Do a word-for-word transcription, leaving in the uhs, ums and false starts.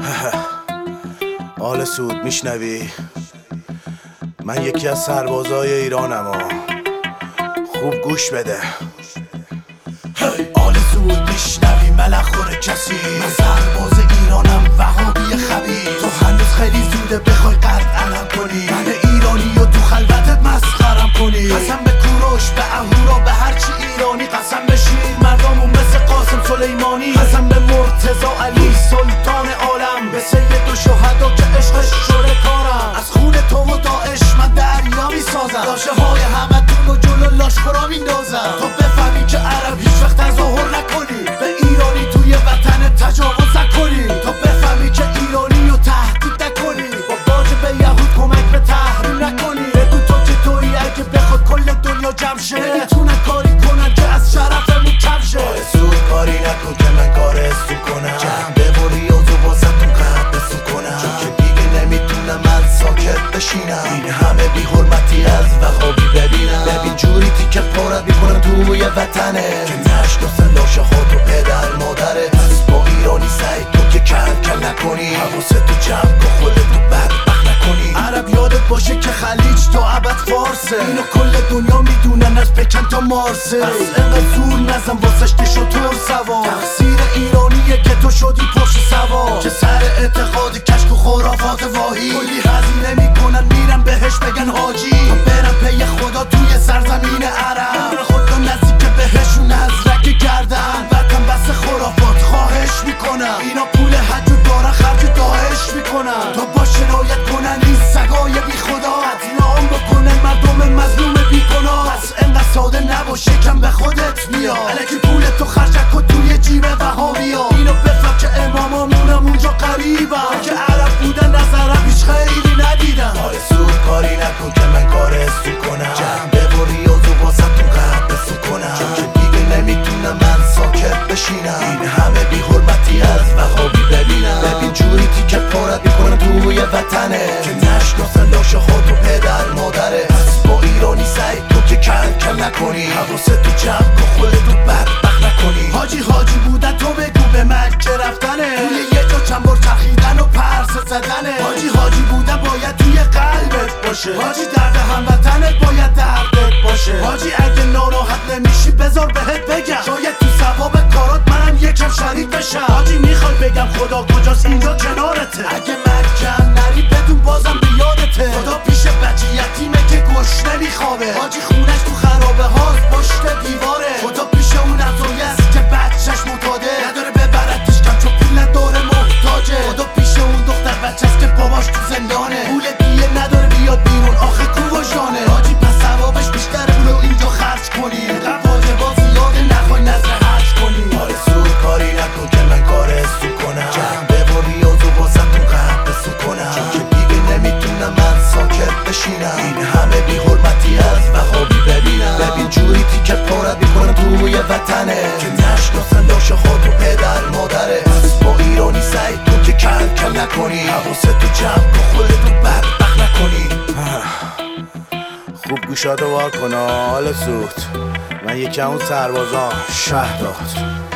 آل سعود میشنوی؟ من یکی از سربازای ایرانم و خوب گوش بده. آل سعود میشنوی؟ ملخ خوره کسی؟ من سرباز ایرانم، وهابی خبیر. تو هنوز خیلی زوده بخوای قد علم کنی، من ایرانی و تو خلوتت مسخرم کنی. قسم به کوروش، به اهورا، به هرچی ایرانی. قسم به شیر مردمون مثل قاسم سلیمانی. قسم به مرتضی علی سلطان عالم، به سید و شهدا که عشقش شده کارم. از خون تو و داعش من دریا میسازم، لاشه های همتون و جلو لاشخورا میندازم. تو بفهمی که عرب هیچ وقت تظاهر نکنی، به ایرانی توی وطن تجاوز نکنی. تو بفهمی که ایرانی رو تهدید نکنی، با باج به یهود کمک به تحریم نکنی. بگو تو که تویی، اگه بخواد کل دنیا جمع شه نمیتونن کاری کنن که از شرفمون کم شه. سود کاری نکن که من کار استو کنم، جمع ببری و تو باستون قد بسو کنم. چون که دیگه نمیتونم من ساکت بشینم، این همه بی حرمتی از وهابی ببینم. ببین جوری تیکه پارت میکنم توی وطنه، که نشناسن لاشه ها تو پدر مادره. پس با ایرانی سعی تو که کل کل نکنی، حواستو جمع کن خودتو بدبخت نکنی. عرب یادت باشه که خلیج تا ابد فارسه، اینو کل دنیا میدونن از پکن تا مارسه. پس انقدر زور نزن واسش که شطور سوار، تقصیر ایرانیه که تو شدی پشت سوار. که سر اعتقاد کشک و خرافات واهی، کلی هزینه میکنن میرن بهش بگن حاجی. تا برن پی خدا توی سرزمین عرب، خدا نزدیک بهشون نزرک گردن. وطن بس خرافات خواهش میکنم، اینا پول حج و دارن خرج داعش میکنن. تا با شرایت کنن این سگای بی خدا، قتلعام بکنن مردم مظلوم بی گناه. پس انقدر ساده نباش، یکم به خودت میاد. الکی پول تو خرج نکن توی جیب وهابیا. اینو بفهم که امامامونم اونجا قریبم، که عرب بودن از عرب هیچ خیلی ندیدم. آل سعود کاری نکن که من کار استو کنم، جمع ببری و تو باستون قد بسو کنم. چون که دیگه نمیتونم من ساکت بشینم، این همه بی حرمتی از وهابی ببینم. ببین جوری تیکه پارت میکنم توی وطنه، که نشناسن لاشه ها تو پدر مادره. پس با ایرانی سعی تو که کل کل نکنی، حواستو جمع کن خودتو بدبخت نکنی. حاجی حاجی بودن تو بگو به مکه رفتنه، توی یه جا چند بار چرخیدن و پرسه زدنه. حاجی حاجی بودن باید توی قلبت باشه، حاجی درد هموطنت باید دردت باشه. حاجی اگه ناراحت نمیشی بذار بهت بگم، شاید تو ثواب کارات منم یکم شریک بشم. حاجی میخوای بگم خدا کجاست؟ اینجا کنارته. اگه مکه نری بدون بازم به یادته، خدا پیش بچه یتیمه که گشنه میخوابه. حاجی خونش تو خرابه هاست پشت دیواره، خدا پیش اون عزایه است که بچهش معتاده، نداره ببردش کم چون پول نداره محتاجه. خدا پیش اون دختر بچه است که باباش تو زندانه، پول دیه نداره بیاد بیرون آخه کو و جانه. حاجی پس ثوابش بیشتره پولو اینجا خرج کنی، اینقدر واجبا زیاده نخوای نظر حج کنی. آل سعود کاری نکن که من کار استو کنم، جمع ببری و تو باستون قد بسو کنم. چون که دیگه نمیتونم من ساکت بشینم، این همه بی حرمتی از وهابی ببینم. ببین جوری تیکه پارت میکنم توی وطنه، که نشناسن لاشه ها تو پدر مادره. پس با ایرانی سعی تو که کل کل نکنی، حواستو جمع کن خودتو بدبخت نکنی. خوب گوشاتو وار کن آل سعود، من یکی اون سربازان شهرداد.